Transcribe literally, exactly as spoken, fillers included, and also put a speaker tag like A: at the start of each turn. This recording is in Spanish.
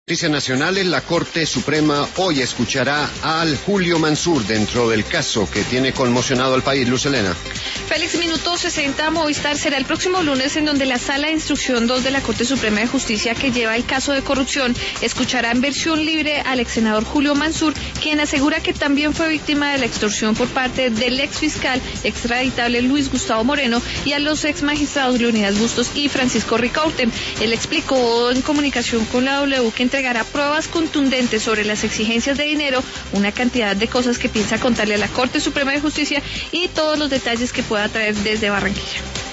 A: Noticias nacionales, la Corte Suprema hoy escuchará al Julio Mansur dentro del caso que tiene conmocionado al país. Luz Helena.
B: Félix, minuto sesenta, Movistar será el próximo lunes en donde la Sala de Instrucción dos de la Corte Suprema de Justicia que lleva el caso de corrupción escuchará en versión libre al ex senador Julio Mansur, quien asegura que también fue víctima de la extorsión por parte del ex fiscal extraditable Luis Gustavo Moreno y a los ex magistrados Leonidas Bustos y Francisco Ricaurte. Él explicó en comunicación con la W que entregará pruebas contundentes sobre las exigencias de dinero, una cantidad de cosas que piensa contarle a la Corte Suprema de Justicia y todos los detalles que pueda traer desde Barranquilla.